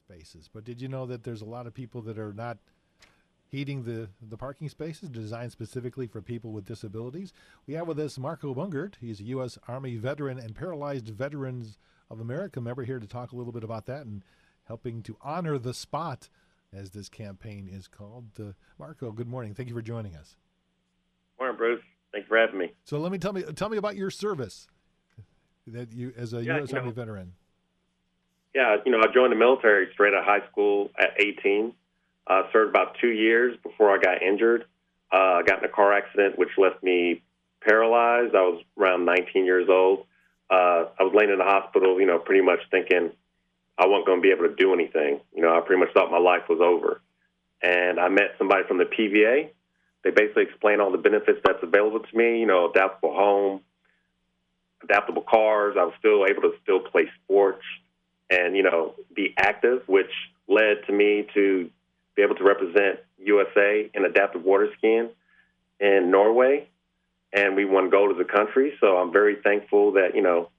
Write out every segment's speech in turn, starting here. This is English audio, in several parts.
spaces. But did you know that there's a lot of people that are not heating the parking spaces designed specifically for people with disabilities? We have with us Marco Bungert. He's a U.S. Army veteran and Paralyzed Veterans of America member, here to talk a little bit about that and helping to honor the spot, as this campaign is called. Marco, good morning. Thank you for joining us. Morning, Bruce. Thanks for having me. So tell me about your service that you as a U.S. Army veteran. Yeah, I joined the military straight out of high school at 18. Served about 2 years before I got injured. I got in a car accident, which left me paralyzed. I was around 19 years old. I was laying in the hospital, pretty much thinking I wasn't going to be able to do anything. I pretty much thought my life was over. And I met somebody from the PVA. They basically explained all the benefits that's available to me, adaptable home, adaptable cars. I was still able to still play sports and, be active, which led to me to be able to represent USA in adaptive water skiing in Norway. And we won gold as a country. So I'm very thankful that,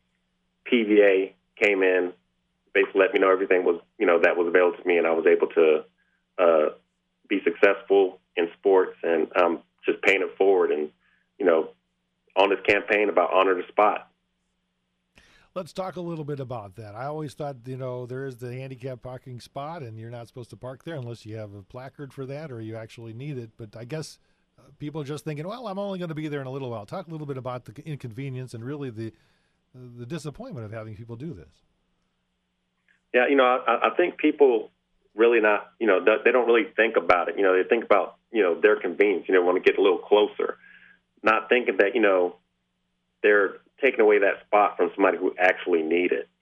PVA came in, basically let me know everything was, that was available to me. And I was able to be successful in sports, and just paying it forward and, on this campaign about honor the spot. Let's talk a little bit about that. I always thought, there is the handicap parking spot, and you're not supposed to park there unless you have a placard for that or you actually need it. But I guess people are just thinking, well, I'm only going to be there in a little while. Talk a little bit about the inconvenience and really the disappointment of having people do this. Yeah, I think people really not, they don't really think about it. They think about, their convenience, want to get a little closer, not thinking that, they're taking away that spot from somebody who actually need it.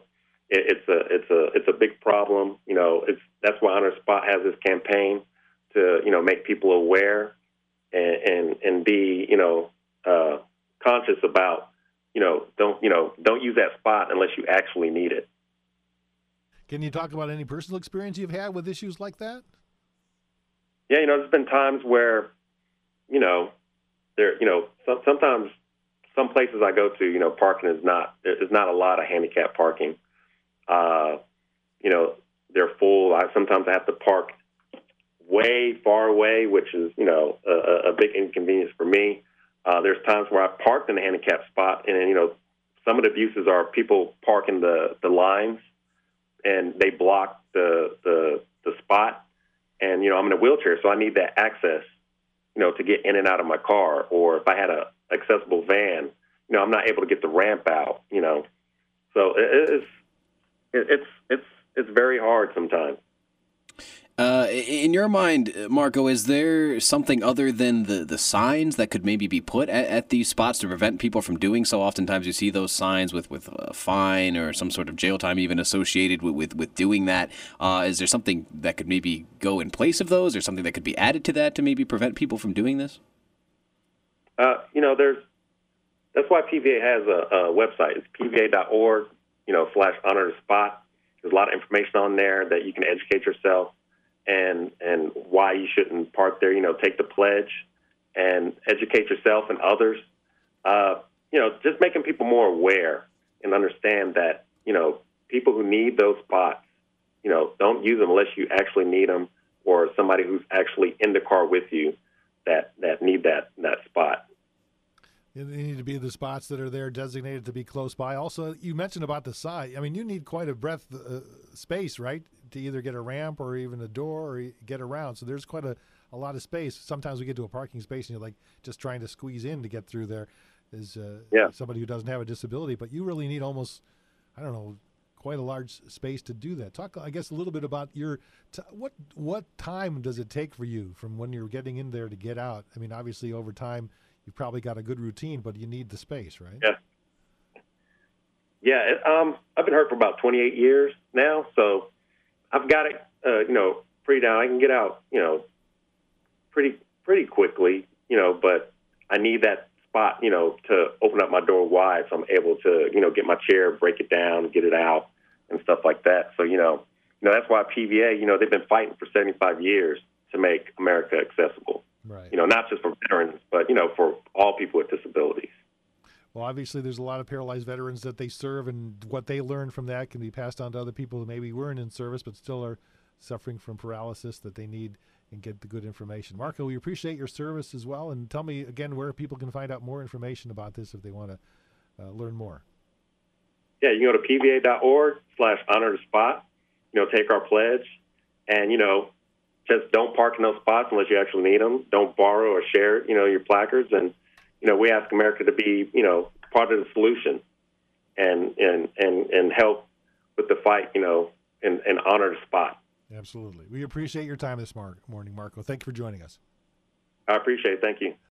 It's a big problem. That's why Honor Spot has this campaign to, make people aware and be, conscious about, don't use that spot unless you actually need it. Can you talk about any personal experience you've had with issues like that? Yeah, there's been times where, sometimes some places I go to, parking there's not a lot of handicap parking. They're full. Sometimes I have to park way far away, which is, a big inconvenience for me. There's times where I parked in a handicap spot, and, some of the abuses are people parking the lines, and they block the spot. And, I'm in a wheelchair, so I need that access, to get in and out of my car. Or if I had a accessible van, I'm not able to get the ramp out, So it's very hard sometimes. In your mind, Marco, is there something other than the signs that could maybe be put at these spots to prevent people from doing so? Oftentimes you see those signs with a fine or some sort of jail time even associated with doing that. Is there something that could maybe go in place of those, or something that could be added to that to maybe prevent people from doing this? That's why PVA has a website. It's pva.org, /honor the spot. There's a lot of information on there that you can educate yourself and why you shouldn't park there. Take the pledge and educate yourself and others. Just making people more aware and understand that, people who need those spots, don't use them unless you actually need them, or somebody who's actually in the car with you that need that spot. They need to be the spots that are there designated to be close by. Also, you mentioned about the side. I mean, you need quite a breadth space, right, to either get a ramp or even a door or get around. So there's quite a lot of space. Sometimes we get to a parking space and you're like just trying to squeeze in to get through there as somebody who doesn't have a disability. But you really need almost, quite a large space to do that. Talk, I guess, a little bit about what time does it take for you from when you're getting in there to get out? I mean, obviously over time, you've probably got a good routine, but you need the space, right? Yeah. I've been hurt for about 28 years now, so I've got it, pretty down. I can get out, pretty quickly, but I need that spot, to open up my door wide so I'm able to, get my chair, break it down, get it out, and stuff like that. So, that's why PVA, they've been fighting for 75 years to make America accessible. Right. Not just for veterans, but, for all people with disabilities. Well, obviously, there's a lot of paralyzed veterans that they serve, and what they learn from that can be passed on to other people who maybe weren't in service but still are suffering from paralysis that they need and get the good information. Marco, we appreciate your service as well. And tell me again where people can find out more information about this if they want to learn more. Yeah, you can go to pva.org/honor the spot. Take our pledge, and just don't park in those spots unless you actually need them. Don't borrow or share, your placards. And we ask America to be, part of the solution, and help with the fight, and honor the spot. Absolutely. We appreciate your time this morning, Marco. Thank you for joining us. I appreciate it. Thank you.